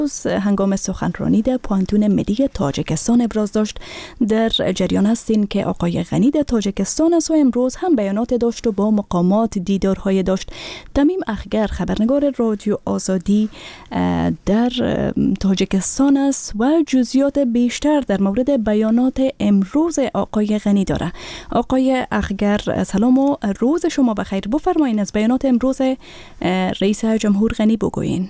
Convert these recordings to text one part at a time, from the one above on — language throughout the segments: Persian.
هنگام سخنرانی در پانتون ملی تاجیکستان ابراز داشت. در جریان هستین که آقای غنی در تاجیکستان است و امروز هم بیانات داشت و با مقامات دیدارهای داشت. تمیم اخگر خبرنگار رادیو آزادی در تاجیکستان است و جزئیات بیشتر در مورد بیانات امروز آقای غنی داره. آقای اخگر سلام و روز شما بخیر. بفرمایید از بیانات امروز رئیس جمهور غنی بگوین.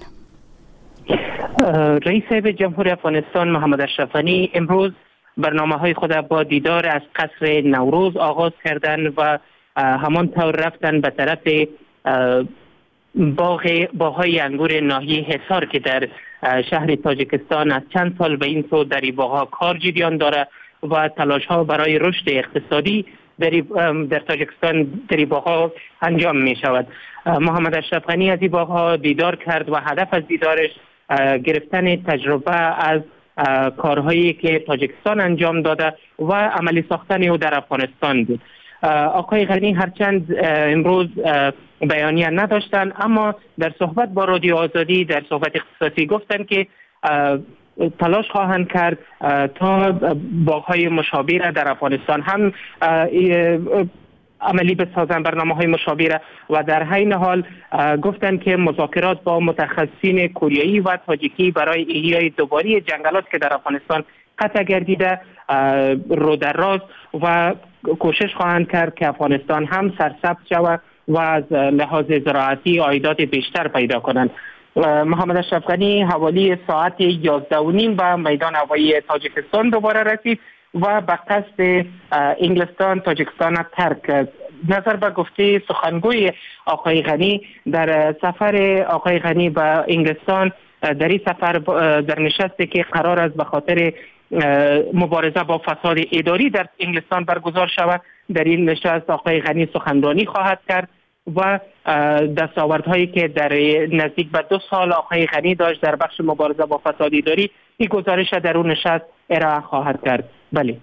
رئیس جمهور افغانستان محمد اشرف غنی امروز برنامه‌های خود با دیدار از قصر نوروز آغاز کردند و همانطور رفتن به طرف باغ‌های انگور ناحیه حصار که در شهر تاجیکستان از چند سال به این سو در این باغ‌ها کار جریان داره و تلاش‌ها برای رشد اقتصادی در تاجیکستان در این باغ‌ها انجام می شود. محمد اشرف غنی از این باغ‌ها دیدار کرد و هدف از دیدارش گرفتن تجربه از کارهایی که تاجیکستان انجام داده و عملی ساختن او در افغانستان بود. آقای غنی هرچند امروز بیانیه نداشتند، اما در صحبت با رادیو آزادی در صحبت اختصاصی گفتند که تلاش خواهند کرد تا باغ‌های مشابه را در افغانستان هم عملی بسازند، برنامه‌های مشابه و در حین حال گفتند که مذاکرات با متخصصین کوریایی و تاجیکی برای احیای دوباره جنگلات که در افغانستان قطع گردیده رو در راز و کوشش خواهند کرد که افغانستان هم سرسبز شود و از لحاظ زراعتی عایدات بیشتر پیدا کنند. محمد اشرف غنی حوالی ساعت 11:30 به میدان هوایی تاجیکستان دوباره رسید و به قصد انگلستان تاجیکستان ترک کرد. نظر به گفته سخنگوی آقای غنی در سفر آقای غنی به انگلستان در این سفر در نشستی که قرار است به خاطر مبارزه با فساد اداری در انگلستان برگزار شود، در این نشست آقای غنی سخنرانی خواهد کرد و دستاوردهایی که در نزدیک به 2 سال آقای غنی داشت در بخش مبارزه با فساد اداری این گزارش در اون نشست ارائه خواهد کرد. بله.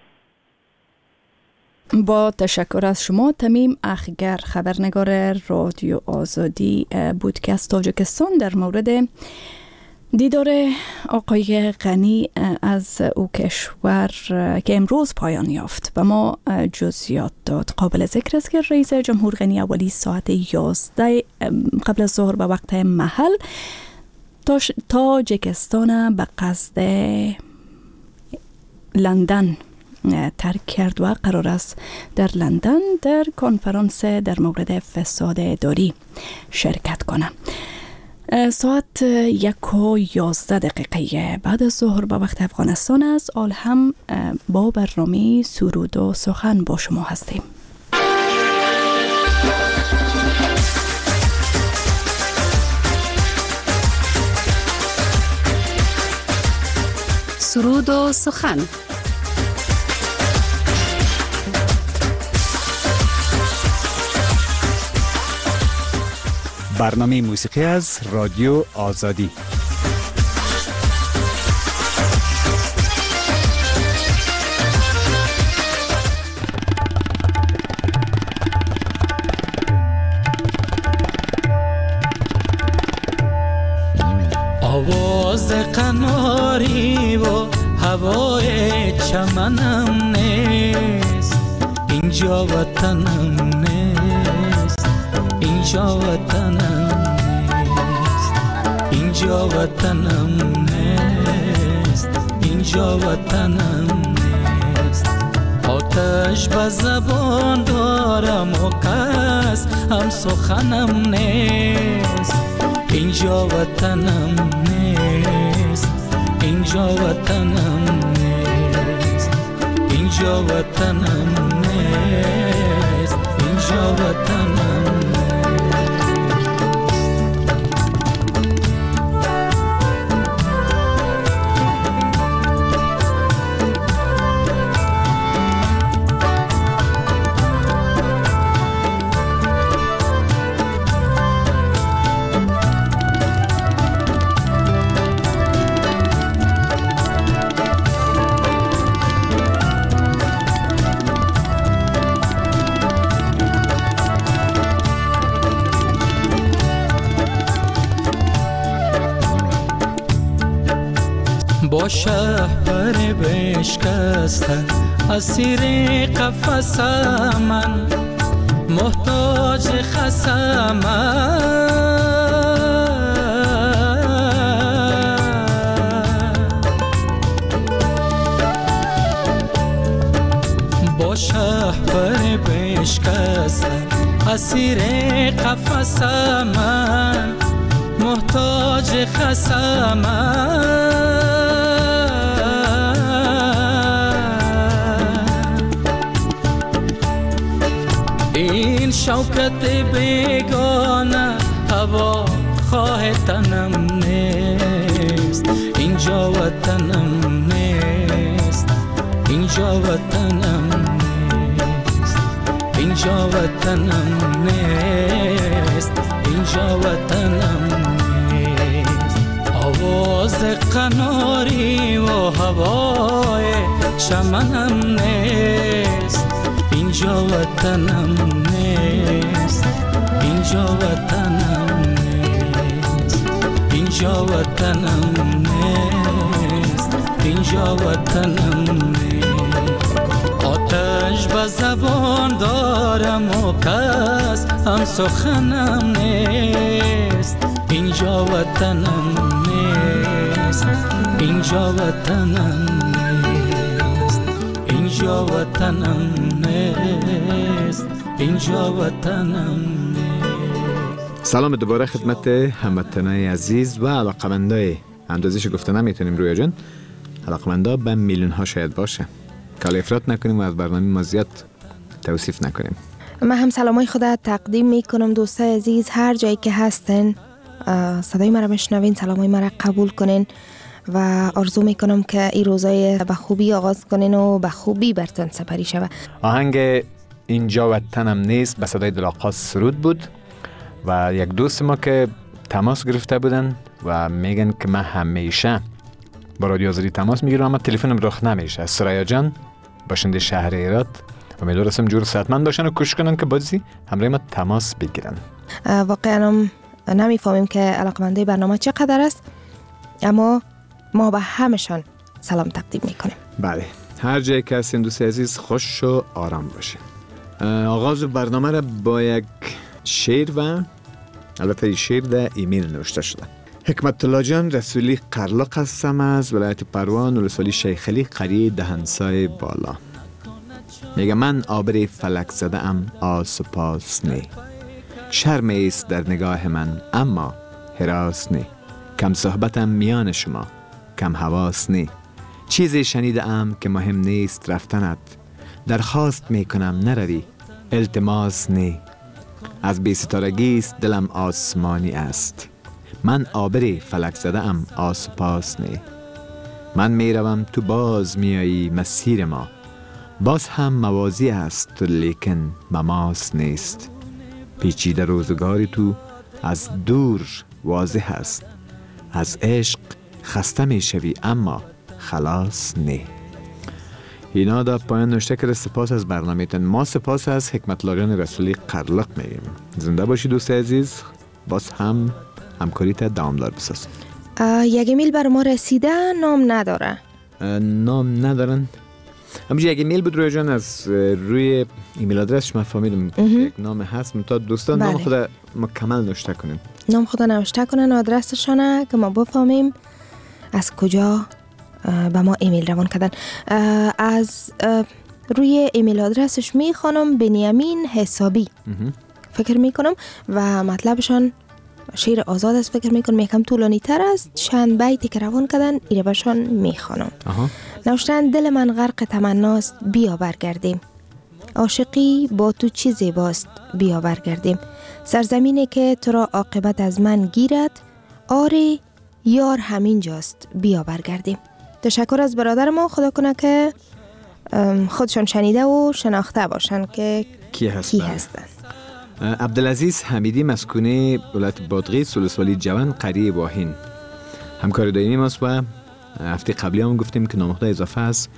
با تشکر از شما. تمیم اخگر خبرنگار رادیو آزادی بود که از تاجیکستان در مورد دیدار آقای غنی از او کشور که امروز پایان یافت و ما جزئیات داد. قابل ذکر است که رئیس جمهور غنی اولی ساعت 11 قبل از ظهر به وقت محل تاجیکستان به قصد لندن ترک کرد و قرار است در لندن در کنفرانس در مورد فساد اداری شرکت کنه. ساعت 1:11 بعد از ظهر به وقت افغانستان است. آل هم با برنامه سرود و سخن با شما هستیم. سرود و سخن. برنامه موسیقی از رادیو آزادی. آواز قناری و هوای چمنم نیست، اینجا وطنم نیست، اینجا وطنم نیست، اینجا وطنم نیست، اینجا وطنم نیست. آتش به زبان دارم و کس هم سخنم نیست، اینجا وطنم نیست، اینجا وطنم نیست، اینجا وطنم نیست، اینجا وطنم با شهر بشکسته اسیر قفس من محتاج خسم با شهر بشکسته اسیر قفس من محتاج خسم این شوکت بیگانه هوا خواه تنم نیست اینجا وطنم نیست اینجا وطنم نیست اینجا وطنم نیست اینجا وطنم نیست آواز قناری و هوای چمنم نیست اینجا وطنم نیست اینجا وطنم نیست اینجا وطنم نیست اینجا وطنم نیست آتش به زبان دارم و کس هم سخنم نیست اینجا وطنم نیست اینجا وطنم نیست اینجا وطنم نیست اینجا وطنم نیست. سلام دوباره خدمت هموطنای عزیز و علاقمندای اندازش گفته نمیتونیم رویا جان، علاقمندا به میلیون ها شاید باشه که افراط نکنیم و از برنامه ما زیاد توصیف نکنیم. من هم سلامای خدا تقدیم میکنم دوستای عزیز هر جایی که هستن، صدای مرا بشنوین، سلامای مرا قبول کنین و آرزو میکنم که این روزای به خوبی آغاز کنین و به خوبی برتن سپری شود. آهنگ اینجا وطنم نیست به صدای دلاقاس سرود بود و یک دوست ما که تماس گرفته بودن و میگن که من همیشه با رادیو آزادی تماس میگیرم اما تلفنم رخ نمیشه. سریا جان باشنده شهر ایراد، امیدوارم جور صحتمند باشن و کوشش کنن که بازی همراه ما تماس بگیرن. واقعا نمیفهمیم که علاقمندی برنامه چقدر است، اما ما به همشان سلام تقدیم میکنیم. بله، هر جایی که هستین دوست عزیز خوش و آرام باشین. آغاز برنامه را با یک شعر و البته شعر در ایمیل نوشته شده. حکمت الله جان رسولی قرلق هستم از ولایت پروان و رسولی شیخ علی قریه دهنسای بالا. میگه من آبر فلک زده ام آسپاس نی، شرم ایست در نگاه من اما هراس نی، کم صحبتم میان شما کم حواس نی، چیزی شنیده ام که مهم نیست رفتنت، درخواست میکنم نروی التماس نی، از بی ستارگی است دلم آسمانی است، من آبر فلک زده ام آسپاس نی، من میروم تو باز میایی مسیر ما، باز هم موازی است لیکن مماس نیست، پیچیده روزگاری تو از دور واضح است، از عشق خسته می شوی اما خلاص نی. اینا در پایان نوشته کرده. سپاس از برنامه‌تان. ما سپاس از حکمت الله جان رسولی قرلق میگیم. زنده باشی دوست عزیز، باز هم همکاریت دوامدار بساز. یک ایمیل بر ما رسیده، نام نداره. نام ندارن. همونجا یک ایمیل بود روی جان، از روی ایمیل آدرسش من فهمیدم یک نام هست. تا دوستان نام خود مکمل نوشته کنن، نام خود نوشته کنن، آدرسشانه که ما بفهمیم از کجا به ما ایمیل روان کردن. از روی ایمیل آدرسش میخوانم بنیامین حسابی فکر میکنم و مطلبشان شعر آزاد است. فکر میکنم یکم طولانی تر است، چند بیتی که روان کردن ایره برشان میخوانم. نوشتن دل من غرق تمناست بیا برگردیم، عاشقی با تو چی زیباست بیا برگردیم، سرزمینی که تو را عاقبت از من گیرد، آره یار همین جاست بیا برگردیم. تشکر از برادر ما، خدا کنه که خودشان شنیده و شناخته باشن که کی هستن. عبدالعزیز حمیدی مسکونی ولایت بادغیس سولسوالی جوان قریه واهین همکار دائمی ماست و هفته قبلی هم گفتیم که نامخدا اضافه است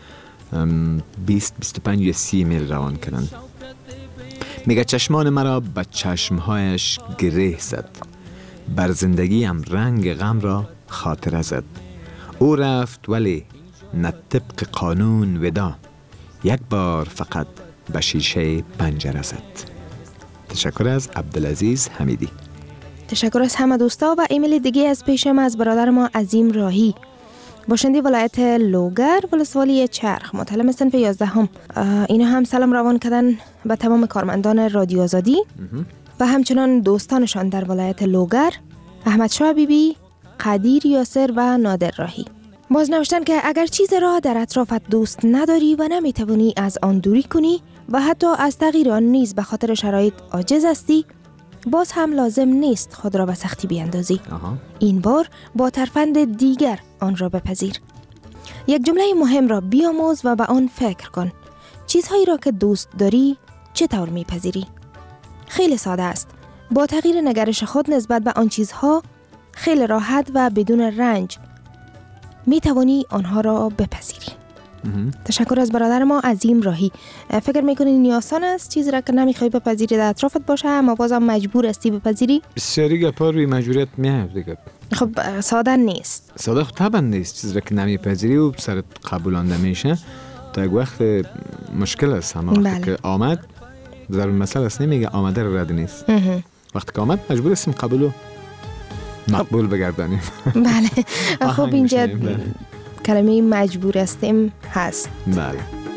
20-25 یا 30 میل روان کنن. میگه چشمان مرا به چشمهایش گره زد، بر زندگیم رنگ غم را خاطره زد، او رفت ولی نه طبق قانون ودا، یک بار فقط به شیشه پنجره زد. تشکر از عبدالعزیز حمیدی. تشکر از همه دوستا. و ایمیل دیگه از پیشم از برادر ما عظیم راهی، باشنده ولایت لوگر ولسوالی چرخ، مطلع صنف 11. اینا هم سلام روان کردن به تمام کارمندان رادیو آزادی و همچنان دوستانشان در ولایت لوگر، احمد شاه بیبی، قدیر یاسر و نادر راهی. باز نوشتن که اگر چیز را در اطرافت دوست نداری و نمیتوانی از آن دوری کنی و حتی از تغییر آن نیز به خاطر شرایط عاجز هستی، باز هم لازم نیست خود را به سختی بیاندازی. این بار با ترفند دیگر آن را بپذیر. یک جمله مهم را بیاموز و به آن فکر کن. چیزهایی را که دوست داری چطور میپذیری؟ خیلی ساده است. با تغییر نگرش خود نسبت به آن چیزها خیلی راحت و بدون رنج میتوانی آنها را بپذیری. تشکر از برادر ما عظیم راهی. فکر میکنی این آسان است چیزی را که نمیخوای بپذیری در اطرافت باشه اما بازم مجبور هستی بپذیری؟ بسیاری گپا روی مجبوریت میاد دیگه. خب ساده نیست. ساده خب طبعا نیست. چیزی را که نمیپذیری و سرت قبولانده میشه تا یک وقت مشکل است. وقتی که آمد ضرور مسئله است، نمیگه آمده رو رد نیست. وقتی که آمد مجبور هستیم قبولو مقبول بگردانیم. بله. خب اینجا کلمه مجبور هستیم هست. بله.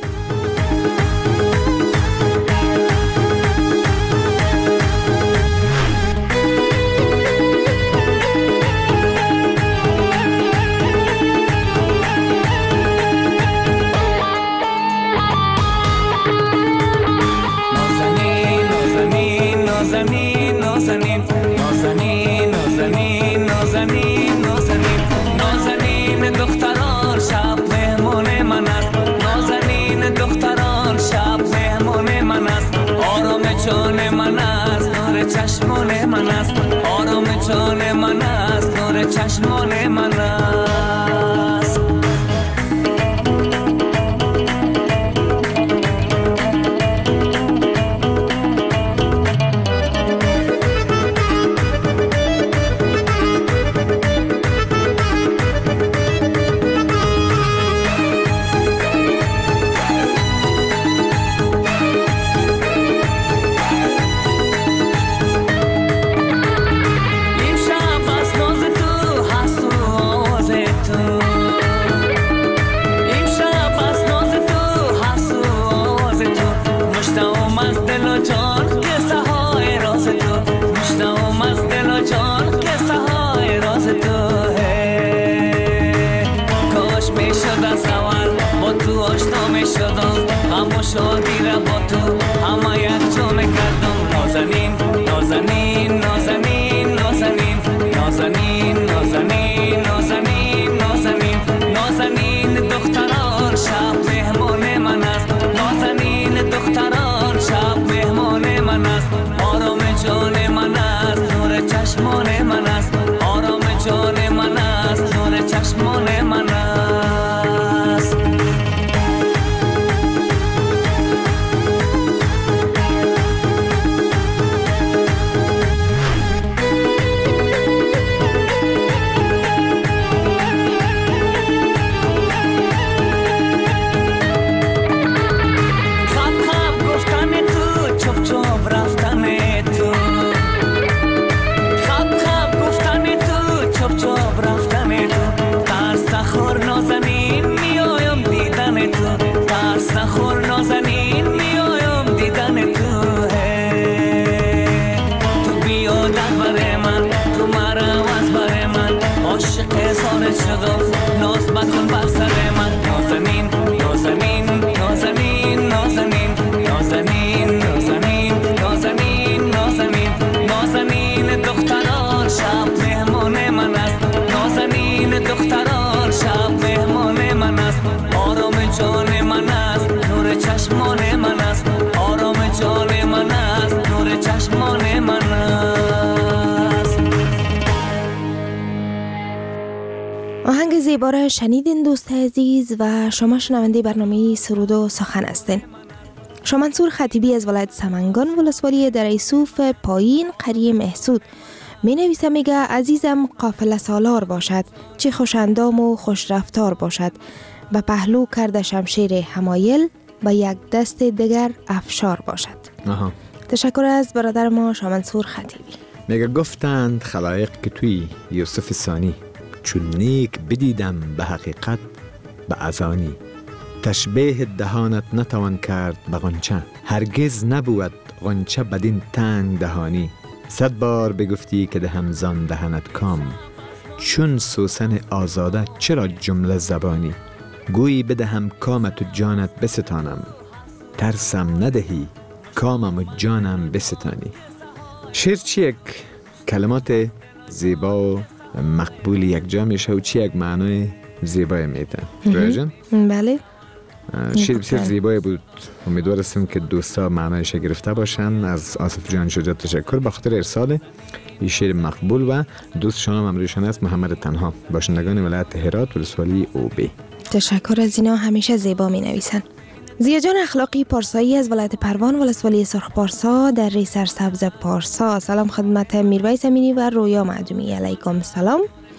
چشمان من است، آرام جان من است، نور چشمان من است. شادی را با تو همه یک جا میکردم. نازنین نازنین نازنین نازنین نازنین نازنین نازنین نازنین نازنین دختران شب مهمان من است. نازنین دختران شب مهمان من است. آرام جان من است، نور چشمان من است. آرام جان من است، نور چشمان من است. ناز مکن بر سر من. نازنین نازنین نازنین نازنین نازنین نازنین نازنین نازنین نازنین دختران شب مهمان من است. نازنین دختران شب مهمان من است. آرام جان من است، نور چشمان من است. آرام جان من است، نور چشمان من است. آهنگ زیبا را شنیدین دوست عزیز و شما شنونده برنامه سرود و سخن هستین. شمنصور خطیبی از ولایت سمنگان ولسوالی دره صوف پایین قریه محسود می نویسه، میگه عزیزم قافله سالار باشد، چه خوشندام و خوش رفتار باشد، به پهلو کرده شمشیر حمایل، به یک دست دیگر افشار باشد. تشکر از برادر ما شاه منصور خطیبی. میگه گفتند خلایق که توی یوسف ثانی، چون نیک بدیدم به حقیقت به ازانی. تشبیه دهانت نتوان کرد به غنچه، هرگز نبود غنچه بدین تنگ دهانی. 100 بار بگفتی که دهم زان دهنت کام، چون سوسن آزاده چرا جمله زبانی. گویی بدهم کامت و جانت بستانم، ترسم ندهی کامم و جانم بستانی. شعر چی یک کلمات زیبا و مقبول یک جا میشه و چی یک معنای زیبای میده. رویا جان؟ بله. شعر بسیار زیبایی بود. امیدوار هستم که دوستا معنایش گرفته باشن. از آصف جان شجاع تشکر به خاطر ارسال این شعر مقبول. و دوست شما امروزشان است محمد تنها، باشندگان ولایت هرات ولسوالی اوبی. تشکر از اینا، همیشه زیبا می نویسن. زیاجان اخلاقی پارسایی از ولایت پروان ولسوالی سرخ پارسا در ری سرسبز پارسا. سلام خدمت میرویس امینی و رویا معدومی، علیکم سلام.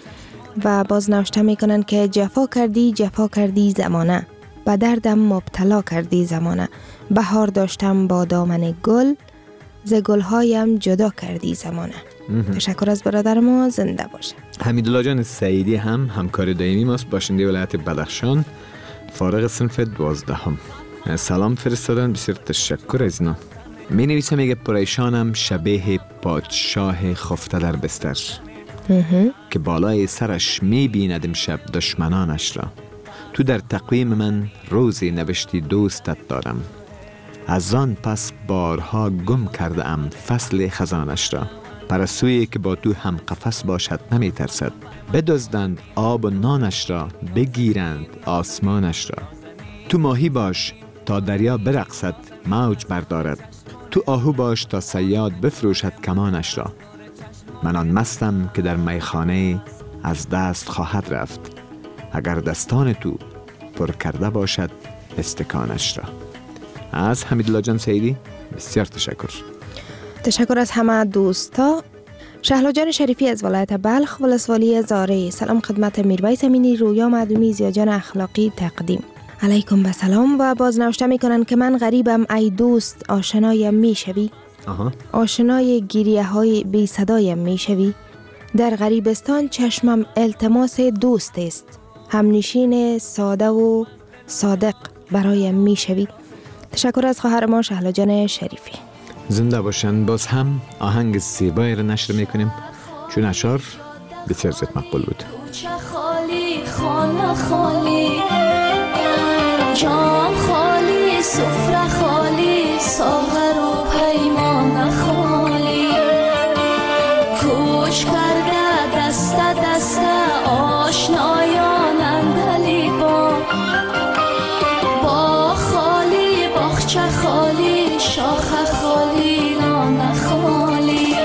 و باز نوشته میکنن که جفا کردی زمانه، به دردم مبتلا کردی زمانه. بهار داشتم با دامن گل، ز گلهایم جدا کردی زمانه. تشکر از برادر ما، زنده باشه. حمیدالله جان سعیدی هم همکار دائمی ماست، باشنده ولایت بدخشان، فارغ صنف 12. سلام فرستادن، بسیار تشکر از اینا. می نویسه، میگه پریشانم شبیه پادشاه خفته در بستر، که بالای سرش می بیند امشب دشمنانش را. تو در تقویم من روزی نوشتی دوستت دارم، از آن پس بارها گم کرده ام فصل خزانش را. پرستویی که با تو هم قفس باشد نمی ترسد، بدزدند آب و نانش را، بگیرند آسمانش را. تو ماهی باش تا دریا برقصد موج بردارد، تو آهو باش تا صیاد بفروشد کمانش را. من آن مستم که در میخانه از دست خواهد رفت، اگر دستان تو پر کرده باشد استکانش را. از حمیدالله جان سعیدی بسیار تشکر. تشکر از همه دوستا. شهلا جان شریفی از ولایت بلخ ولسوالی زاره. سلام خدمت میرویس امینی، رویا معدومی، زیاجان اخلاقی تقدیم. علیکم بسلام. و باز نوشته میکنن که من غریبم ای دوست، آشنایم میشوی. آشنای گریه های بی صدایم میشوی. در غریبستان چشمم التماس دوست است، همنشین ساده و صادق برایم میشوی. تشکر از خواهر ما شهلا جان شریفی. زنده باشن. باز هم آهنگ زیبایی رو نشر میکنیم، چون اشعار بسیار زیاد مقبول بود. کوچه خالی، خانه خالی، جام خالی، سفره خالی، ساغر و پیمان خالی. کوچ کرده دست دست آشنایان اندلی با خالی، باغچه خالی، شاخه خالی، نان خالی.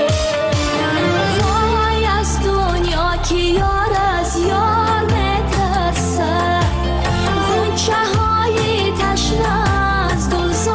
وای از دنیا که یار از یار میترسه، غنچه های تشنه از گلزار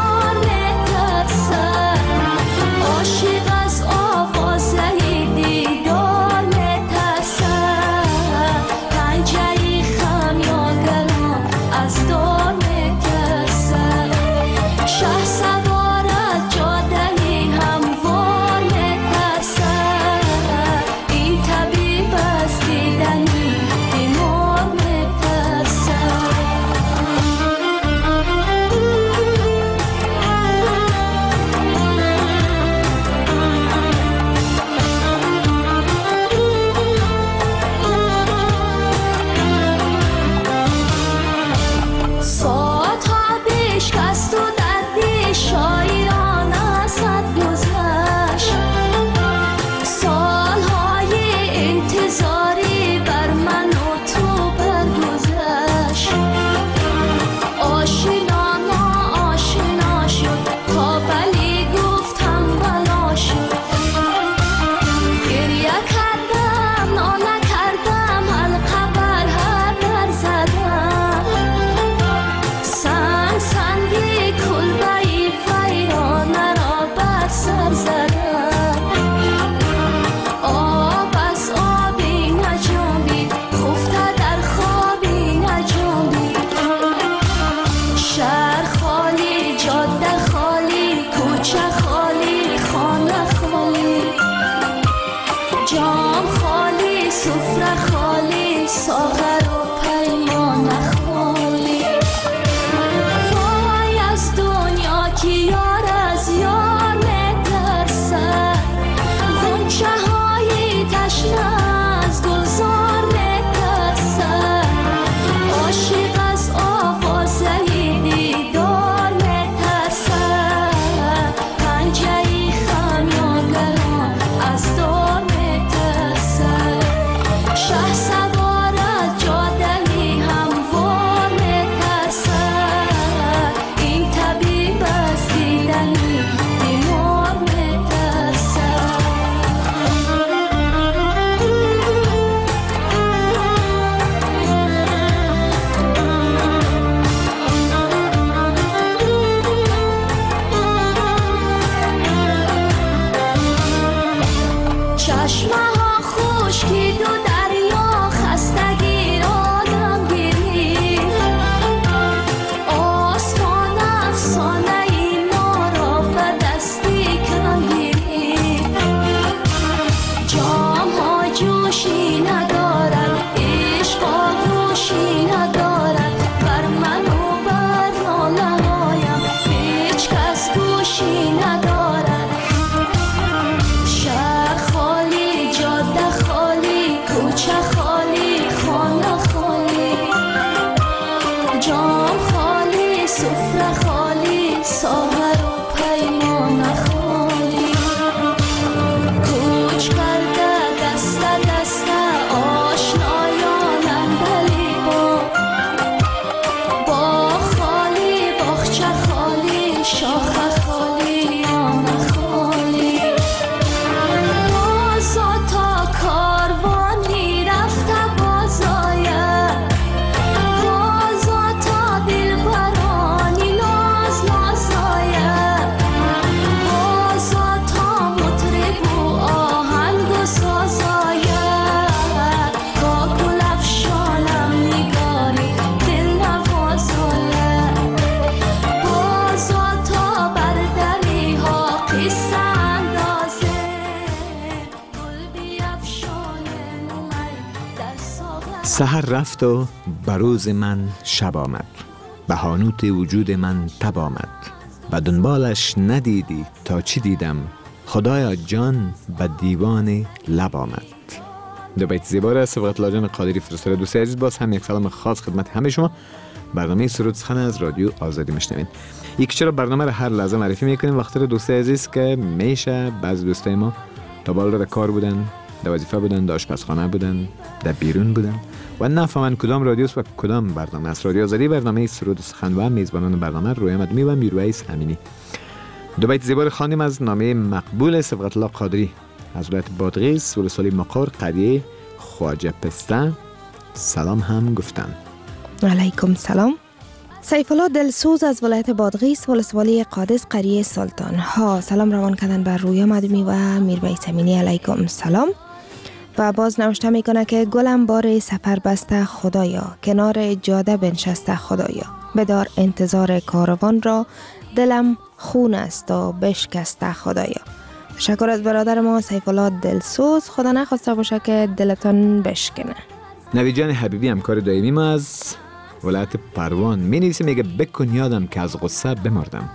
سحر رفت و بروز من شب آمد، به حانوت وجود من تب آمد، و دنبالش ندیدی تا چی دیدم، خدایا جان به دیوان لب آمد. دو بیت زیبا را سبقت لاجان قادری فرستاده. دوست عزیز، باز هم یک سلام خاص خدمت همه شما. برنامه سرود سخن از رادیو آزادی میشنوین. یک چرا برنامه را هر لحظه معرفی میکنیم. وقتی رو دوست عزیز که میشه بعضی دوستای ما تا بالا در کار بودن، در وظیفه بودن، در آشپزخانه بودن، در بیرون بودن و نفهمن کدام رادیوست و کدام برنامه است. رادیو آزادی برنامه سرود سخن و میزبانان برنامه رویا مدمی و میرویس امینی. دو بیت زیبا خواندیم از نامه مقبول سبقت الله قادری از ولایت بادغیس ولسوالی مقر قریه خواجه پسته. سلام هم گفتن. علیکم سلام. سیف الله دلسوز از ولایت بادغیس ولسوالی قادس قریه سلطان ها سلام روان کردن بر رویا مدمی و میرویس امینی. علیکم سلام. و باز نوشته میکنه که گلم بار سفر بسته خدایا، کنار جاده بنشسته خدایا، بدار انتظار کاروان را، دلم خون است و بشکسته خدایا. تشکر از برادر ما سیف الله دلسوز. خدا نخواسته باشه که دلتان بشکنه. نوید جان حبیبی همکار دائمی ما از ولایت پروان می نویسه، میگه بکن یادم که از غصه بمردم،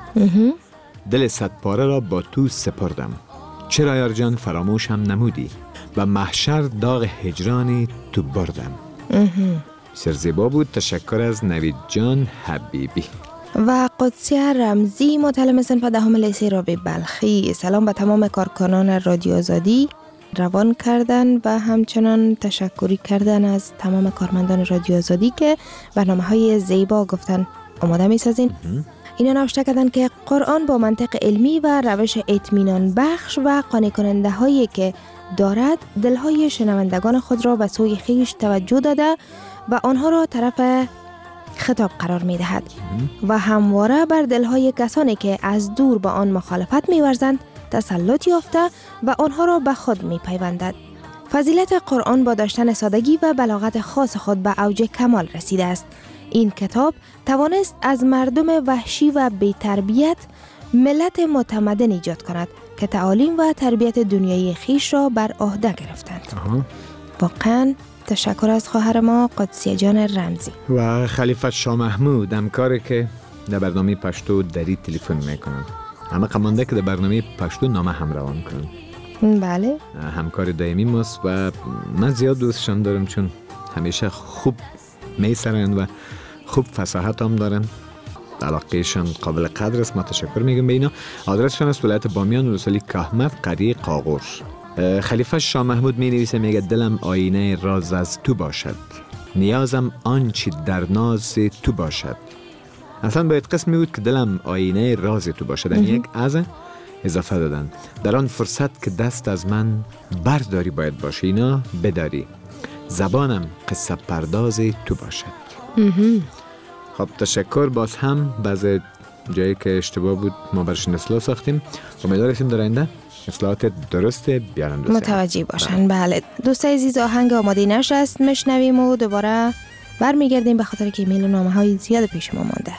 دل صد پاره را با تو سپردم، چرا یار جان فراموشم نمودی و محشر داغ هجرانی تو بردم. بسیار زیبا بود. تشکر از نوید جان حبیبی. و قدسیه رمزی متعلم صنف دهم لیسه رابع بلخی سلام به تمام کارکنان رادیو آزادی روان کردن و همچنان تشکری کردن از تمام کارمندان رادیو آزادی که برنامه‌های زیبا گفتن آماده می‌سازین. اینا نوشته کردن که قرآن با منطق علمی و روش اطمینان بخش و قانع کننده هایی که دارد دلهای شنوندگان خود را به سوی خویش توجه داده و آنها را طرف خطاب قرار می دهد و همواره بر دلهای کسانی که از دور با آن مخالفت می ورزند تسلط یافته و آنها را به خود می پیوندد. فضیلت قرآن با داشتن سادگی و بلاغت خاص خود به اوج کمال رسیده است. این کتاب توانست از مردم وحشی و بی تربیت ملت متمدن ایجاد کند که تعالیم و تربیت دنیایی خیش را بر عهده گرفتند. واقعا تشکر از خواهر ما قدسیه جان رمزی و خلیفه شاه محمود همکاری که در برنامه پشتو دری تلفن میکنن. همه قمانده که در برنامه پشتو نامه هم روان کنن. بله، همکار دائمی ماست و من زیاد دوستشان دارم چون همیشه خوب میسرن و خوب فصاحت هم دارن. علاقهشان قابل قدر است. ما تشکر میگم به اینا. آدرسشان است ولایت بامیان ولسوالی کهمت قریه قاقور. خلیفه شاه محمود می نویسه، میگه دلم آینه راز از تو باشد، نیازم آنچه در ناز تو باشد. اصلا باید قسمی بود که دلم آینه راز تو باشد. یک از اضافه دادن در آن فرصت که دست از من برداری باید باشه اینا بداری، زبانم قصه پرداز تو باشد. خب تشکر. باز هم بعض جایی که اشتباه بود ما برشون اصلاح ساختیم. امیدواریم در آینده اصلاحات درست بیارن متوجه باشن. بله دوست عزیز، آهنگ آماده نشست میشنویم و دوباره برمیگردیم به خاطر که ایمیل و نامه های زیاد پیش ما مانده.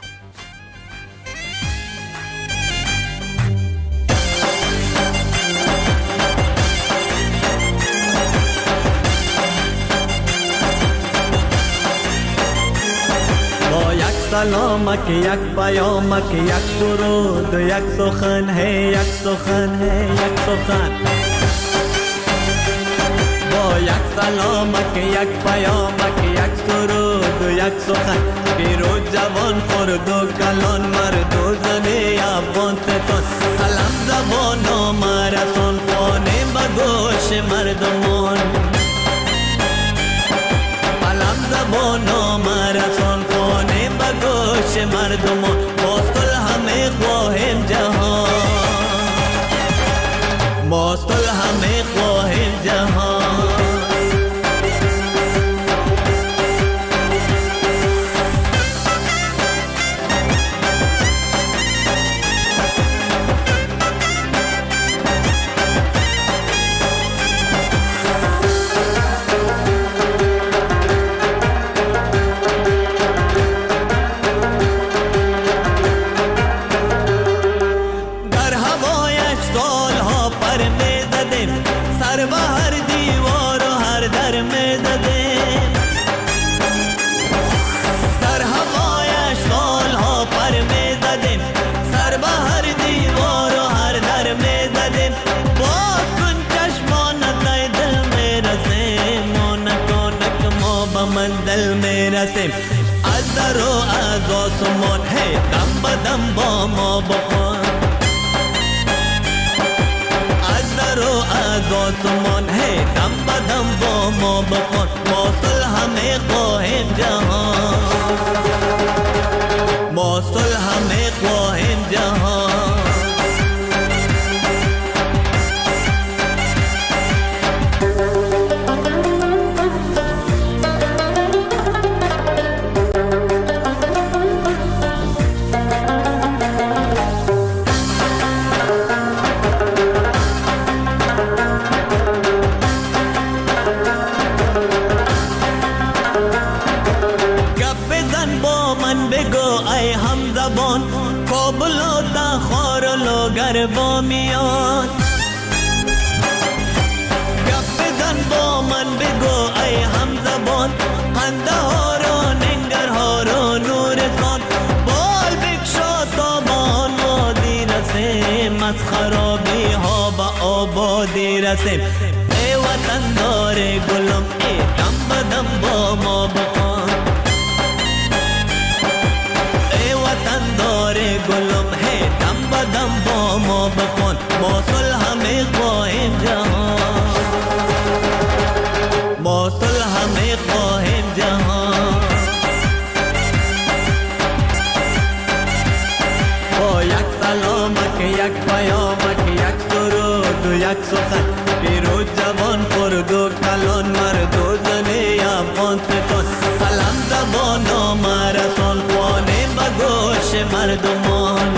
سلامک یک پیامک یک درود یک سخن ہے یک سخن ہے یک سخن با یک سلامک یک پیامک یک درود یک سخن پیرو جوان خرد و کلان مرد و زن افغان ستان سلام زبان آمرسان خانه به گوش مردمان سلام زبان آمرسان خانه گوش مردمان باستل همه خواهیم جهان باستل همه خواهیم جهان در و از آسمان هی دم به دم با ما بخوان از در و از آسمان هی دم به دم با ما بخوان ما صلح می خواهیم جهان ما صلح می خواهیم جهان با میان گپ بزن با من بگو ای همزبان خنده ها را ننگرها را نورستان بال بکشا تا با آن وادی رسیم از خرابی ها به آبادی رسیم ای وطن دار گلم ای دم به دم با ما بخوان ای وطن دار گلم ای دم به دم با ما بخوان ما صلح می خواهیم جهان ما صلح می خواهیم جهان با یک سلامک یک پیامک یک درود و یک سخن پیروز جوان خرد و کلان مرد و زن افغانستان سلام زبان و مرسان خوانه به گوش مردمان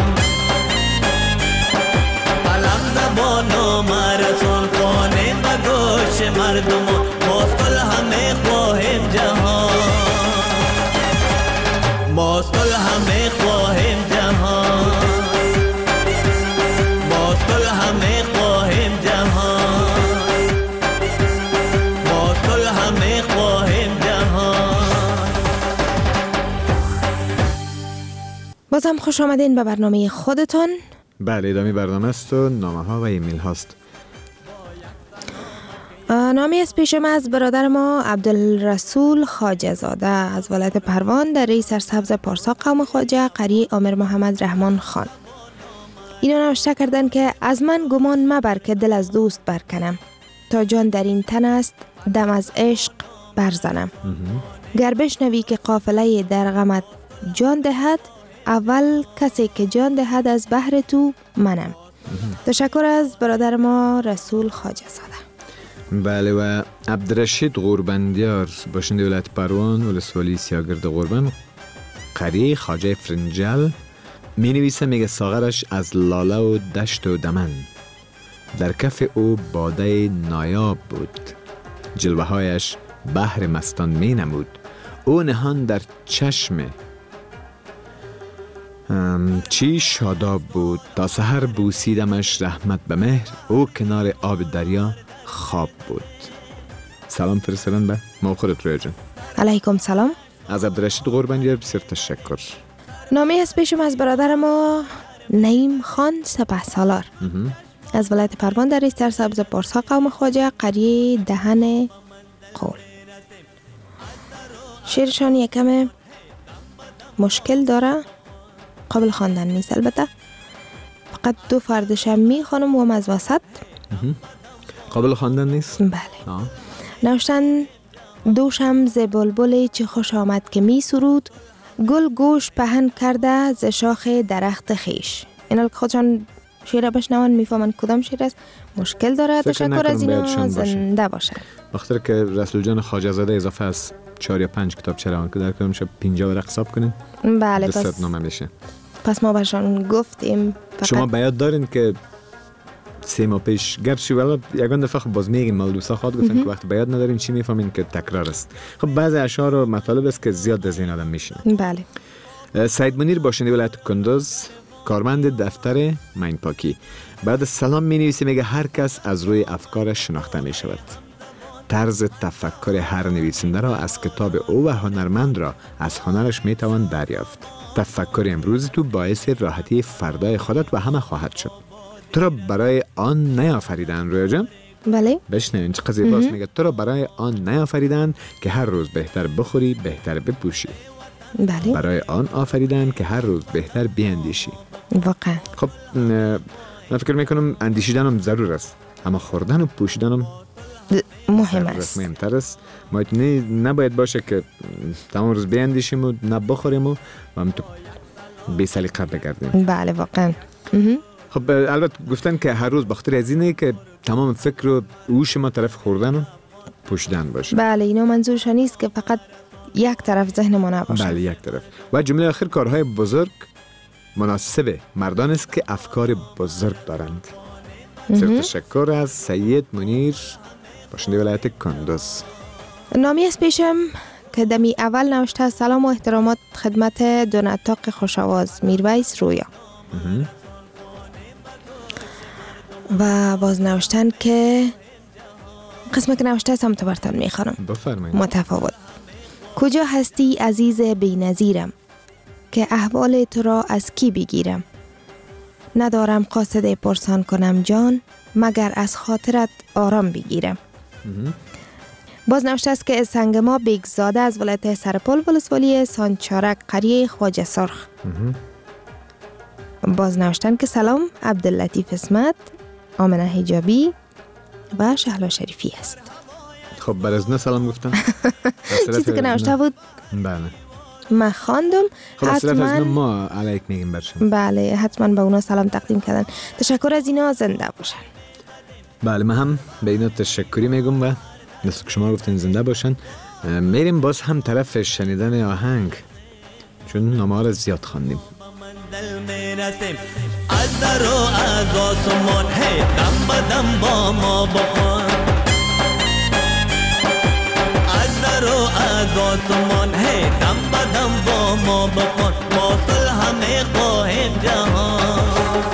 بانو مرسول خانه به گوش مردم ما صلح می خواهیم جهان ما صلح می خواهیم جهان ما صلح می خواهیم جهان ما صلح می خواهیم جهان. بازم خوش آمدین به برنامه خودتان. بله ادامه برنامه است و نامه ها و ایمیل هاست. نامه از پیشم از برادر ما عبدالرسول خواجه زاده از ولایت پروان در ری سرسبز پارسا قوم خواجه قریه آمر محمد رحمان خان. اینا نوشته کردن که از من گمان مبر که دل از دوست برکنم تا جان در این تن است دم از عشق برزنم. گر بشنوی که قافله در غمت جان دهد اول کسی که جان دهد از بحر تو منم. تشکر از برادر ما رسول خواجه زاده. بله و عبدالرشید غوربندیار باشنده ولایت پروان ولسوالی سیاگرد غوربند قریه خواجه فرنجل می نویسه میگه ساغرش از لاله و دشت و دمن در کف او باده نایاب بود جلوه هایش بحر مستان می نمود او نهان در چشم چی شاداب بود تا سحر بوسیدمش رحمت به مهر او کنار آب دریا خواب بود. سلام فرستادن به ما خودت رویا جان. علیکم سلام. از عبدالرشید غوربندیار بسیار تشکر. نامه از پیشم از برادر ما نعیم خان سپهسالار از ولایت پروان در سرسبز پارسا قوم خواجه قریه دهن قول. شعرشان یکم مشکل داره قابل خواندن نیست البته فقط دو فردشم میخوانم و از وسط قابل خواندن نیست؟ بله. نوشتن دوشم ز بلبل چه خوش آمد که می سرود گل گوش پهن کرده ز شاخ درخت خیش. اینا خودشان شعر بشنون میفهمن کدام شعر است. مشکل داره. تشکر از اینا زنده باشن. بخاطر که رسول جان خواجه زاده اضافه از 4 یا 5 کتاب چرا که در کدام شب 50 ورق حساب کنین. بله پس نامه میشه. پس ما برشان گفتیم شما بیاد دارین که 3 ماه پیش گپ شو ولی یگان دفعه خب باز میگیم مال دوستا خود گفتن که وقتی بیاد ندارین چی میفهمین که تکرار است. خب بعضی اشعار و مطالب است که زیاد از این آدم میشنه. بله. سید منیر باشنده ولایت کندوز کارمند دفتر مین پاکی بعد سلام می نویسه میگه هر کس از روی افکارش شناخته می شود. طرز تفکر هر نویسنده را از کتاب او و هنرمند را از هنرش می توان دریافت. تفکر امروز تو باعث راحتی فردای خودت و همه خواهد شد. تو را برای آن نیافریدن رویا جان؟ بله. بشنوین چه قضیه باست میگه تو را برای آن نیافریدن که هر روز بهتر بخوری بهتر بپوشی. بله. برای آن آفریدن که هر روز بهتر بیاندیشی. واقعا. خب من فکر میکنم اندیشیدن هم ضرور است، اما خوردن و پوشیدن هم مهم است. مهمتر است. ما نباید باشه که تمام روز بیاندیشیم و نبخوریم و هم تو بی سلیقه بگردیم. بله واقعا. خب البته گفتن که هر روز بخاطر از اینه که تمام فکر و هوش ما طرف خوردن و پوشیدن باشه. بله اینا منظورش نیست که فقط یک طرف ذهن ما نباشه. بله یک طرف. و جمله آخر، کارهای بزرگ مناسب مردان است که افکار بزرگ دارند. سر تشکر از سید منیر، باشنده ولایت کندوز. نامی از پیشم که دمی اول نوشته سلام و احترامات خدمت دو نطاق خوش‌آواز میرویس رویا. و باز نوشتن که قسمت که نوشته سمت برتن میخوانم. بفرمایید. متفاوت. کجا هستی عزیز بی‌نظیرم، که احوال تو را از کی بگیرم؟ ندارم قاصد پرسان کنم جان، مگر از خاطرت آرام بگیرم. باز نوشته است که سنگ ما بیگزاده از ولایت سرپل ولسوالی سانچارک قریه خواجه سرخ. باز نوشتن که سلام عبداللطیف اسمت، آمنه حجابی و شهلا شریفی است. خب برای از نه سلام گفتم. چیزی که نوشته بود بله من خواندم. حتما ما علیک میگیم برشون. بله حتما به اونا سلام تقدیم کردن. تشکر از اینا، زنده باشن. بله من هم به اینا تشکری میگم و مثل که شما گفتین زنده باشن. میریم باز هم طرف شنیدن آهنگ، چون نامه ها را زیاد خواندیم. از در و از آسمان هی دم بدم با ما بخوان، از در و از آسمان هی دم بدم با ما بخوان، ما صلح همه خواهیم جهان.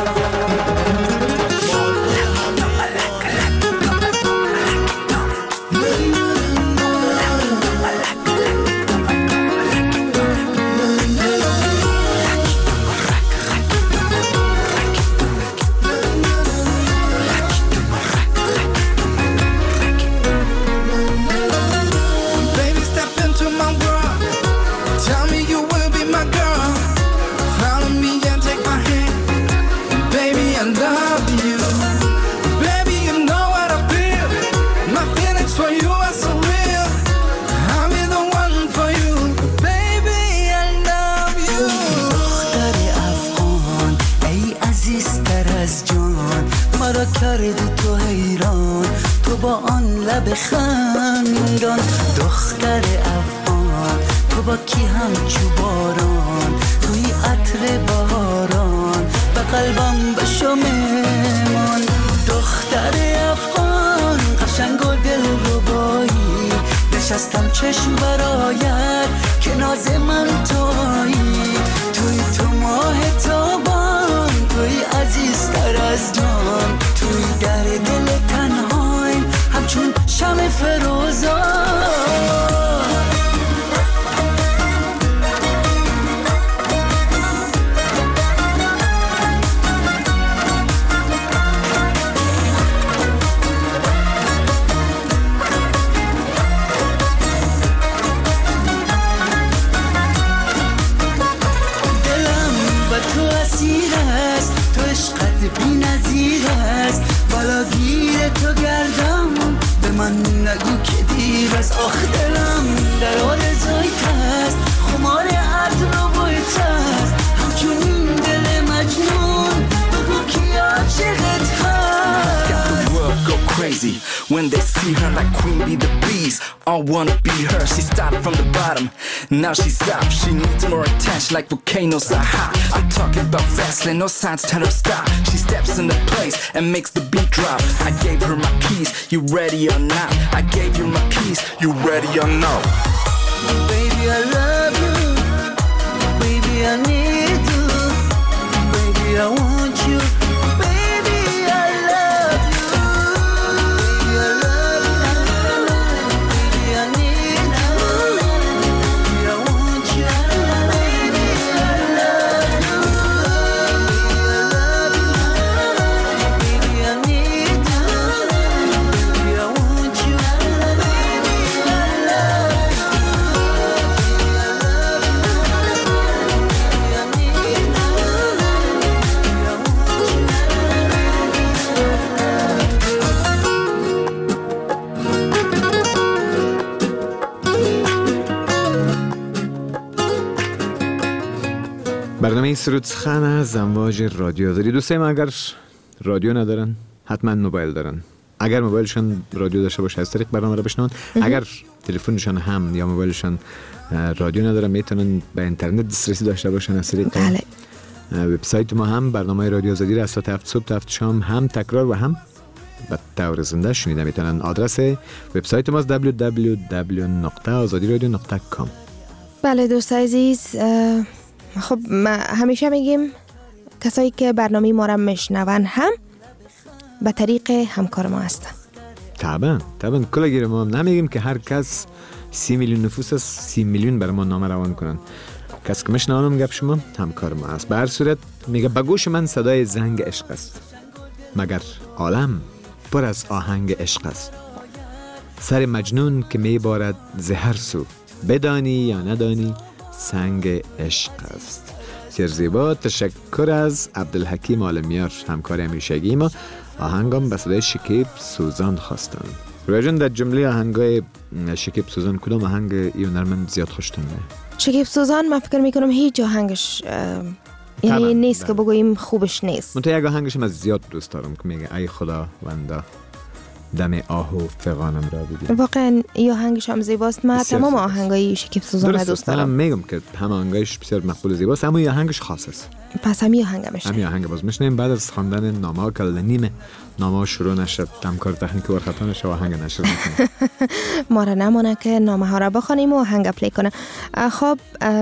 کردی تو حیران، تو با آن لب خندان، دختر افغان تو با کی همچو باران، توی عطر بهاران به قلبم بشو مهمان. دختر افغان قشنگ و دل ربایی، نشستم چشم برایت که ناز من تویی، توی تو ماه تابان، توی عزیزتر از جان، توی در دل تنهایم همچون شمع فروزان. بی نظیر است، بالا گیر تو گردم، به من نگو که دیر است. آخ دلم در آرزویت است، خمار عطر و بویت است، همچون دل مجنون بگو کی عاشقت هست. Got the world go crazy when they see her like Queen Bee the Bees. All wanna be her. She started from the bottom, now she's up. She needs more attention like volcanoes are hot. I'm talking about Vaseline, no signs tell her stop. She steps into place and makes the beat drop. I gave her my keys, you ready or not? I gave you my keys, you ready or no? Baby I love you, baby I need you, baby I want you. برنامه سرود سخن از امواج رادیو آزادی. دوستای ما اگر رادیو ندارن حتما موبایل دارن. اگر موبایلشان رادیو داشته باشه از طریق برنامه رو بشنون. اگر تلفنشان هم یا موبایلشان رادیو ندارن میتونن به اینترنت دسترسی داشته باشن از طریق وبسایت ما هم برنامه رادیو آزادی را از ساعت 7 صبح تا 7 شام هم تکرار و هم به طور زنده شنیده میتونن. آدرس وبسایت ما www.azadiradio.com. بله دوست عزیز، خب ما همیشه میگیم کسایی که برنامه ما را میشنون هم به طریق همکار ما هستن. طبعا کلاگیر ما هم نمیگیم که هر کس 30 میلیون نفوس است 30 میلیون برای ما نامه روان کنن. کس که میشنوم گپ شما همکار ما است. به هر صورت میگه به گوش من صدای زنگ عشق است، مگر عالم پر از آهنگ عشق است. سر مجنون که میبارد زهر سو، بدانی یا ندانی سنگ عشق است. بسیار زیبا. تشکر از عبدالحکیم عالمیار همکار همیشگی ما. آهنگام به صدای شکیب سوزان خواستن. رویجان در جمله آهنگای شکیب سوزان کدام آهنگ ای هنرمند زیاد خوشتون میاد؟ شکیب سوزان من فکر میکنم هیچ آهنگش یعنی نیست که بگوییم خوبش نیست. من تو یک آهنگش من زیاد دوست دارم که میگه ای خدا وندا دم آهو فغانم را ببین. واقعا این آهنگش هم زیباست. من تمام آهنگای شکیب سوزان را دوست دارم. من میگم که همه آهنگایش بسیار مقبول زیباست، اما این آهنگش خاص است. پس همین آهنگ میشه. همین آهنگ باز میشنیم بعد از خواندن نامه که نیمه نامه شروع نشد، همکار تکنیکی ور خطا نشه و آهنگ نشد میکنه. ما را نمونه که نامه ها را بخوانیم و آهنگ پلی کنه. خب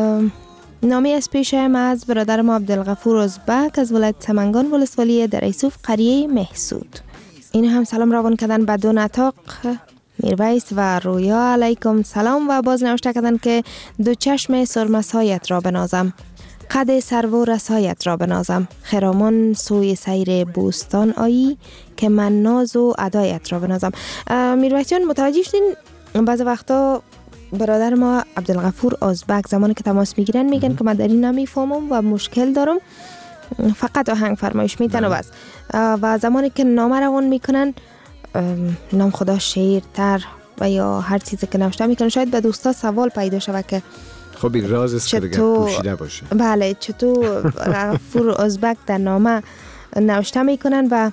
نامه از پیشم از برادر ما عبدالغفور ازبک از ولایت سمنگان ولسوالی در ایسوف قریه محسود. این هم سلام روان کردن به دو نطاق میرویس و رویا علیکم سلام و باز نوشته کردن که دو چشم سرمسایت را بنازم، قد سرو رسایت را بنازم، خرامان سوی سیر بوستان آیی که من ناز و ادایت را بنازم. میرویس جان متوجه شدین بعض وقتا برادر ما عبدالغفور ازبک زمانی که تماس میگیرن میگن که من در این نمیفهمم و مشکل دارم، فقط آهنگ فرمایش میتن و بس. و زمانی که نامه روان میکنن نام خدا شعر تر و یا هر چیزی که نوشته میکنن شاید به دوستا سوال پیدا شود که خب این راز است که دیگه پوشیده باشه. بله چطور غفور ازبک در نامه نوشته میکنن و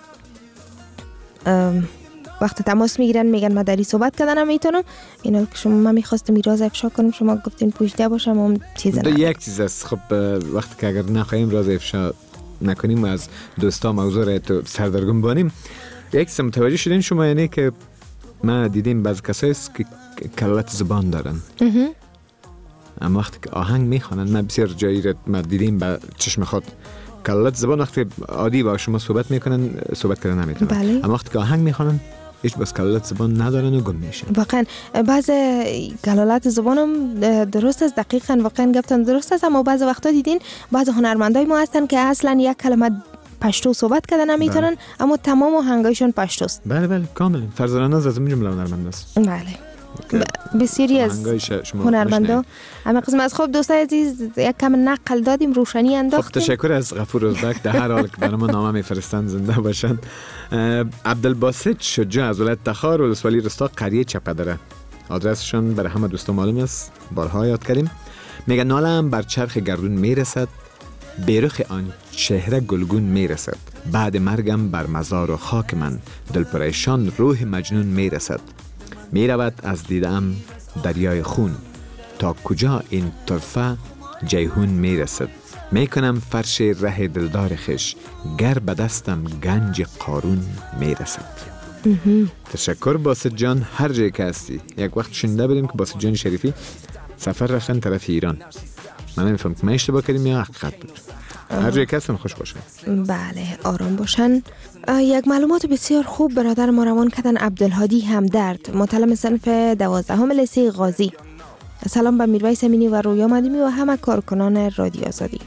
وقت تماس میگیرن میگن ما داری صحبت کردن میتونم. اینا که شما من میخواستم این راز افشا کنم شما گفتین پوشیده باشم اون چیز نه. یک چیز است. خب وقتی که اگر نخواهیم راز افشا نکنیم و از دوستا موضوع را تو سردرگم بانیم، یک چیز متوجه شدین شما یعنی که ما دیدیم بعض کسایی است که کلت زبان دارن اما وقتی که آهنگ میخوانن ما بسیار جایی را ما دیدیم به چشم خود کلت زبان وقتی عادی با شما صحبت میکنن صحبت کردن نمیتونن. بله. اما وقتی که آهنگ میخوانن هیچ بس کلت زبان ندارن و گم میشن. واقعا بعض کلالت زبانم درست است، دقیقاً واقعا گفتن درست است، اما بعض وقتا دیدین بعض هنرمندای ما هستن که اصلا یک کلمه پشتو صحبت کردن نمیتونن. بله. اما تمام آهنگایشون پشتوست. بله کاملا. فرزانه از این جمله هنرمند است. بله. بسیاری از هنرمندا اما قسم از خوب دوستای عزیز یک کم نقل دادیم روشنی انداختیم. خب تشکر از غفور ازبک در هر حال که برای ما نامه میفرستن زنده باشن. عبدالباسط شجاع از ولایت تخار ولسوالی رستا قریه چپدره. آدرسشون برای همه دوستان معلوم است، بارها یاد کردیم. میگه نالم بر چرخ گردون میرسد، بیرخ آن چهره گلگون میرسد، بعد مرگم بر مزار و خاک من دل پریشان روح مجنون میرسد. می رود از دیدم دریای خون، تا کجا این طرفه جیهون می رسد. می کنم فرش ره دلدار خش، گر به دستم گنج قارون می رسد. تشکر باسط جان. هر جای که هستی یک وقت شنیده بودیم که باسط جان شریفی سفر رفتن طرف ایران. من نمیفهم که من اشتباه کردیم یا حقیقت بود. هر جای که هستم خوش باشن. بله آرام باشن. یک معلومات بسیار خوب برادر ما روان کردن عبدالهادی همدرد متعلم صنف 12 لیسه غازی. سلام به میرویس امینی و رویا مدیمی و همه کارکنان رادیو آزادی.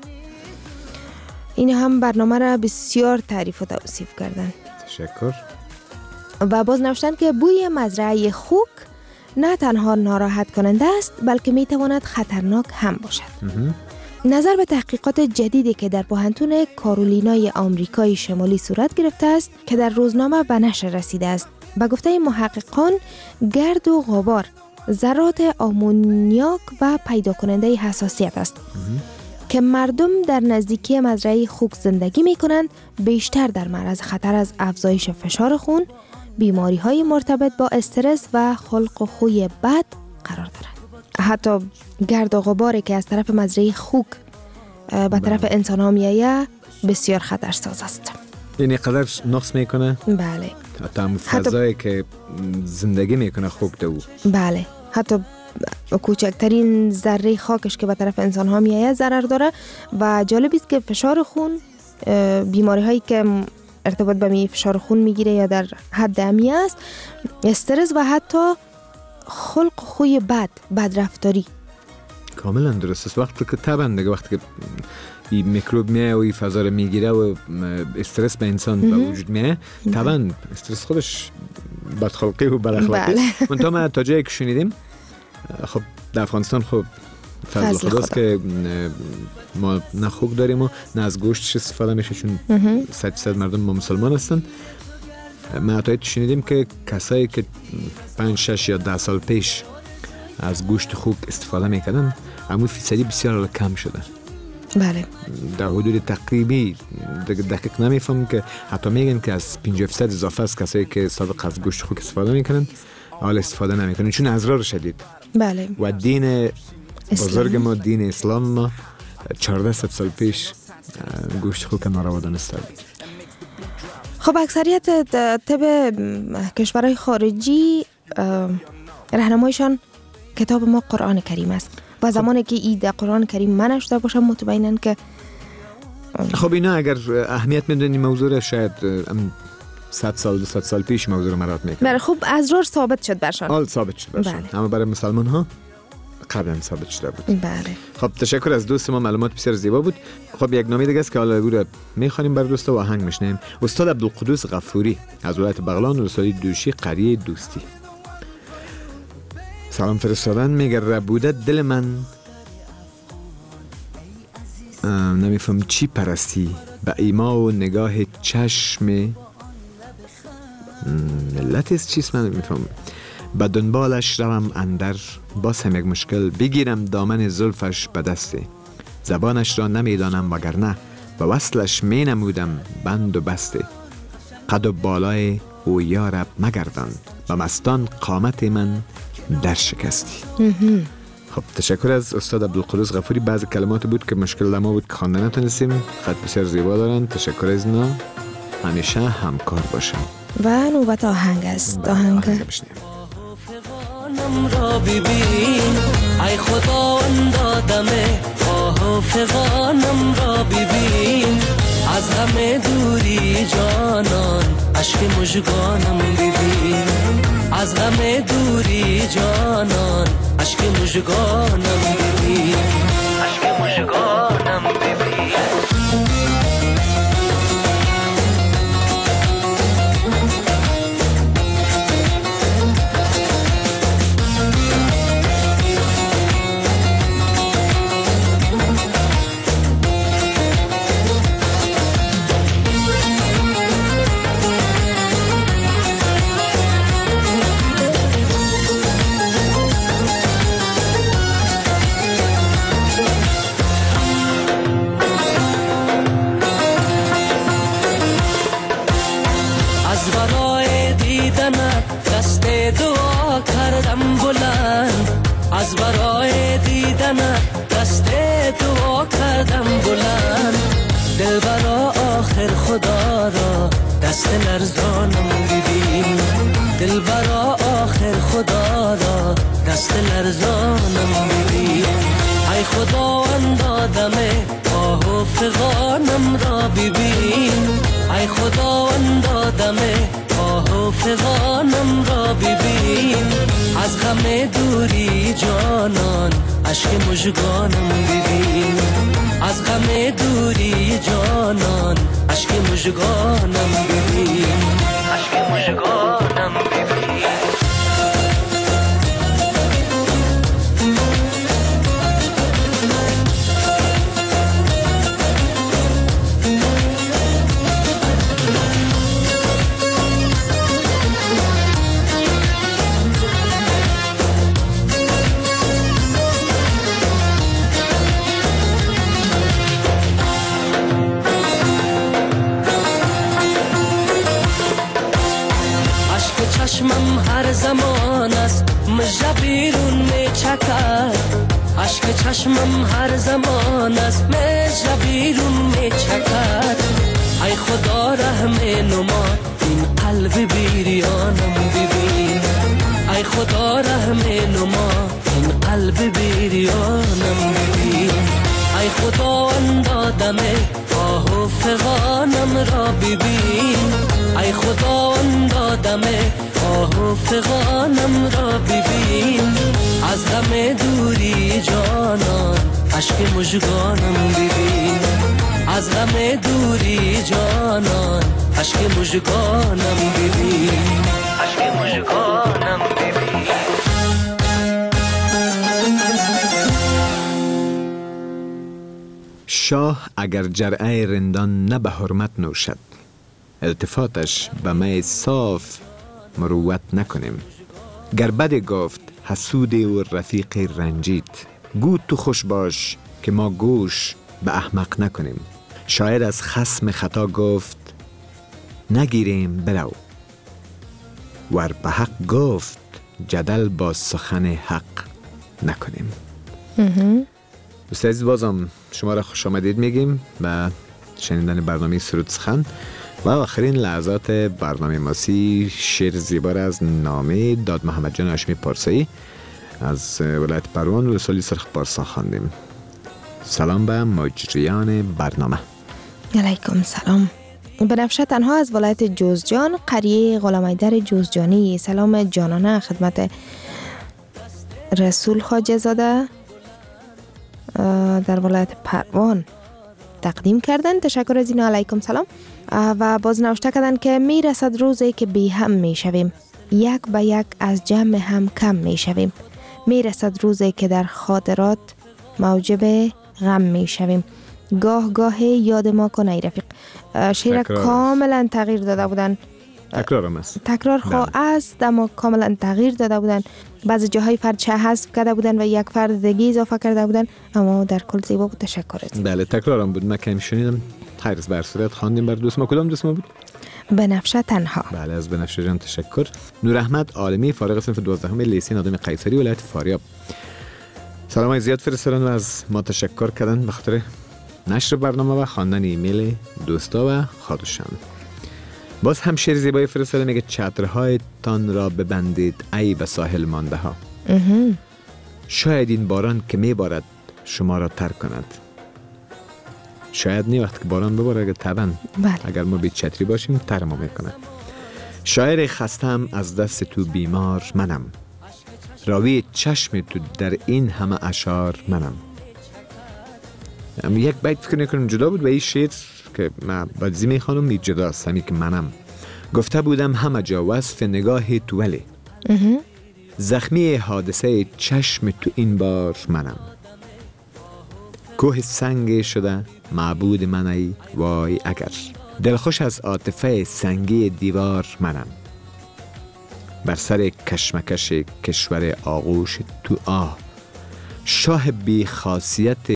این هم برنامه را بسیار تعریف و توصیف کردن. تشکر. و باز نوشتن که بوی مزرعه خوک نه تنها ناراحت کننده است بلکه می تواند خطرناک هم باشد. نظر به تحقیقات جدیدی که در پوهنتون کارولینای آمریکای شمالی صورت گرفته است که در روزنامه به نشر رسیده است، به گفته محققان گرد و غبار ذرات آمونیاک و پیدا کننده حساسیت است که که مردم در نزدیکی مزرعه خوک زندگی می کنند بیشتر در معرض خطر از افزایش فشار خون، بیماری های مرتبط با استرس و خلق و خوی بد قرار دارند. حتی گرد و غباری که از طرف مزرعه خوک به طرف انسان ها میآید بسیار خطرساز است. یعنی قدر نقص میکنه؟ بله. حتی هم فضایی که زندگی میکنه خوک دو. بله. حتی کوچکترین ذره خاکش که به طرف انسان ها میآید ضرر داره و جالب است که فشار خون، بیماری هایی که ارتباط به فشار خون میگیره یا در حد امی است، استرس و حتی خلق خوی بدرفتاری. کاملا درست است. وقتی که طبعا دیگه وقتی که این میکروب میه و این فضا رو میگیره و استرس به انسان به وجود میه، طبعا استرس خودش بدخلقی و بداخلاقی. منتها ما تا جایی که شنیدیم، خب در افغانستان خب فضل خداست که ما نه خوک داریم و نه از گوشتش استفاده میشه، چون 100% مردم ما مسلمان هستن. ما تا شنیدیم که کسایی که 5 6 یا 10 سال پیش از گوشت خوک استفاده میکردن، اما فیصدی بسیار کم شده. بله. در حدود تقریبی دقیق نمیفهم که حتی میگن که از 50% اضافه است کسایی که سابق از گوشت خوک استفاده میکنن حالا استفاده نمیکنن، چون اضرار شدید. بله. و دین بزرگ ما، دین اسلام ما 1400 سال پیش گوشت خوک ناروا دانسته بود. خب اکثریت طب کشورهای خارجی راهنمایشان کتاب ما قرآن کریم است و زمانی که این قرآن کریم منشده باشه مطمئنن که خب اینا اگر اهمیت میدونی موضوع را شاید 100 سال 200 سال پیش موضوع رو مراد میکنه. بله. خب اضرار ثابت شد برشان. حال ثابت شد برشان. بله. اما برای مسلمان ها قبلا ثابت شده بود. بله. خب تشکر از دوست ما، معلومات بسیار زیبا بود. خب یک نامه دیگه است که حالا رو میخوانیم برای دوستا و آهنگ میشنیم. استاد عبدالقدوس غفوری از ولایت بغلان، روستای دوشی، قریه دوستی. سلام فرستادن، میگه ربوده دل من نمیفهم چی پرستی، به ایما و نگاه چشم ملت است چیست من نمیفهم، به دنبالش روم اندر باز هم یک مشکل، بگیرم دامن زلفش به دسته، زبانش را نمیدانم وگرنه به وصلش می نمودم بند و بسته، قد و بالای او یارب مگردان و مستان قامت من در شکستی. خب تشکر از استاد عبدالقدوس غفوری. بعض کلمات بود که مشکل ما بود که خوانده نتونستیم. خط بسیار زیبا دارن. تشکر از اینا. همیشه همکار باشن. و نوبت آهنگ است. آهنگ بشنیم. را ببین ای خداوند آدمه، آه فغانم را ببین، از همه دوری جانان عشق مژگانم ببین، از همه دوری جانان عشق مژگانم ببین، عشق مژگانم ببین. از برای دیدن دست دعا کردم بلند، دل برا آخر خدا را دست لرزانم ببین، دل برا آخر خدا را دست لرزانم ببین، ای خداوند آدمه آه و فغانم را ببین، ای خداوند آدمه آه و فغانم را ببین، از غم دوری جانان عشق مژگانم ببین، از غم دوری جانان عشق مژگانم ببین، عشق مژگانم ببین. چشمم هر زمان از مجرا بیرون میچکد. ای خدا رحم نما این قلب بیریانم ببین. ای خدا رحم نما این قلب بیریانم ببین. ای خدا اندادم آه و فغانم را ببین. ای خدا اندادم آه و فغانم را ببین. از غم دوری جانان عشق مژگانم ببین. از غم دوری جانان عشق مژگانم ببین. عشق مژگانم ببین. شاه اگر جرعه رندان نه به حرمت نوشد، التفاتش به می صاف مروت نکنیم. گر بد گفت حسود و رفیق رنجید، گو تو خوش باش که ما گوش به احمق نکنیم. شاعر از خصم خطا گفت نگیریم برو، ور به حق گفت جدل با سخن حق نکنیم. دوست عزیز، بازم شما را خوش آمدید میگیم و شنیدن برنامه سرود سخن و آخرین لحظات برنامه ماسی شعر زیبا از نامه داد محمد جان هاشمی پارسایی از ولایت پروان و رسولی سرخ پارسا خواندیم. سلام به مجریان برنامه. علیکم سلام. بنفشه تنها از ولایت جوزجان، قریه غلامایدر جوزجانی، سلام جانانه خدمت رسول خواجه زاده در ولایت پروان تقدیم کردن. تشکر از این. علیکم سلام. و باز نوشته کردن که می رسد روزی که بی هم می شویم، یک به یک از جمع هم کم می شویم. می رسد روزی که در خاطرات موجب غم می شویم. گاه گاه یاد ما کن ای رفیق. شعر کاملا تغییر داده بودن. تکرار هم است. تکرار خواه است اما کاملا تغییر داده بودن. بعضی جاهای فرد چه حذف کرده بودن و یک فرد دیگه اضافه کرده بودن، اما در کل زیبا بود. تشکر از. بله تکرار هم بود. من که شنیدم. خیر است. بر صورت خواندیم بر دوست ما. کدام دوست ما بود؟ بنفشه تنها. بله از بنفشه جان تشکر. نور احمد عالمی فارغ صنف 12 لیسه نادم قیصری ولایت فاریاب. سلام زیاد فرستادن و از ما تشکر کردن به خاطر نشر برنامه و خواندن ایمیل دوستا و خودشان. باز هم شعر زیبای فرستاده میگه چترهای تان را ببندید ای به ساحل مانده ها. شاید این باران که میبارد شما را تر کند. شاید نی وقت که باران بباره اگر طبعا اگر ما بی چتری باشیم تر ما میکنه. شاعر خستم از دست تو بیمار منم، راوی چشم تو در این همه اشعار منم. یک بیت فکر نکنم جدا بود و این شعر که من بعدی میخوانم این جداست. همی که منم گفته بودم همه جا وصف نگاه تو ولی زخمی حادثه چشم تو این بار منم. کوه سنگ شده معبود من ای وای اگر، دلخوش از عاطفه سنگی دیوار منم. بر سر کشمکش کشور آغوش تو آه، شاه بی خاصیت